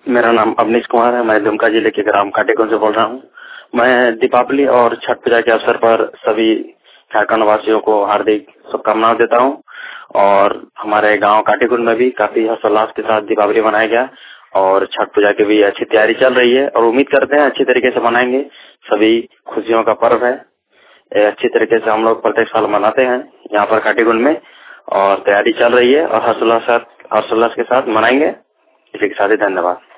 मेरा नाम अवनीश कुमार है। मैं दुमका जिले के ग्राम काटेकुंड से बोल रहा हूँ। मैं दीपावली और छठ पूजा के अवसर पर सभी झारखंड वासियों को हार्दिक शुभकामनाएं देता हूँ। और हमारे गांव काटेकुंड में भी काफी हर्षोल्लास के साथ दीपावली मनाया गया और छठ पूजा की भी अच्छी तैयारी चल रही है और उम्मीद करते हैं अच्छी तरीके से मनाएंगे। सभी खुशियों का पर्व है। अच्छी तरीके से हम लोग प्रत्येक साल मनाते हैं यहाँ पर काटेकुंड में और तैयारी चल रही है और हर्षोल्लास के साथ मनाएंगे। इसी के साथ ही धन्यवाद।